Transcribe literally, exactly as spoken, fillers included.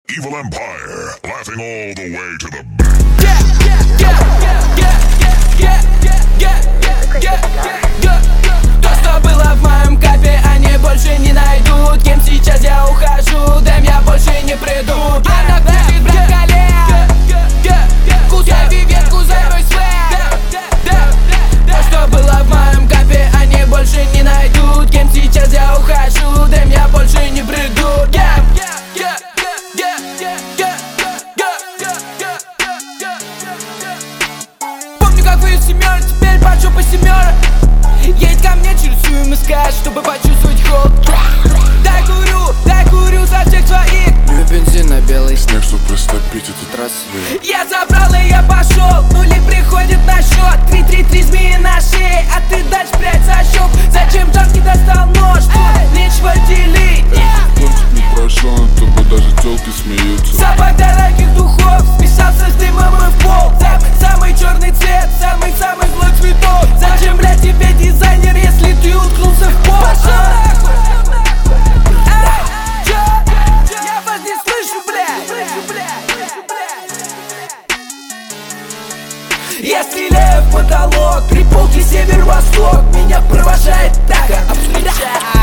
Evil Empire, laughing all the way to the bank. Yeah, yeah, yeah, yeah, yeah, yeah, yeah, yeah, yeah, yeah, yeah. То, что было в моем капе, они больше не найдут. Кем сейчас я ухожу, дэм, я больше не приду. Она курит брокколи, кусай виветку за мой свет. То, что было в моем капе, они больше не найдут. Кем сейчас я ухожу, дэм, я больше не приду. Yeah, yeah, yeah, yeah, yeah, yeah. Помню, как вы семеры, теперь бачу по семеры. Едь ко мне через всю МСК, чтобы почувствовать холод. Дай курю, дай курю за всех своих. Лью бензин на белый снег, чтоб растопить этот рассвет. Я забрал и я пошел, нули приходит на счет. Три, три, три змеи на шее, а ты дальше прядь за щек. Зачем Джанки достал нож? Тут нечего делить. Кончик не прошел, над тобой даже тёлки смеются. Запах дорогих духов смешался с дымом и в пол. Сам, самый черный цвет, самый-самый злой цветок. Зачем, блядь, тебе дизайнер, если ты уткнулся в пол? Я вас не слышу, блядь. Я стреляю в потолок, три полки север-восток. Меня провожает так, а встречает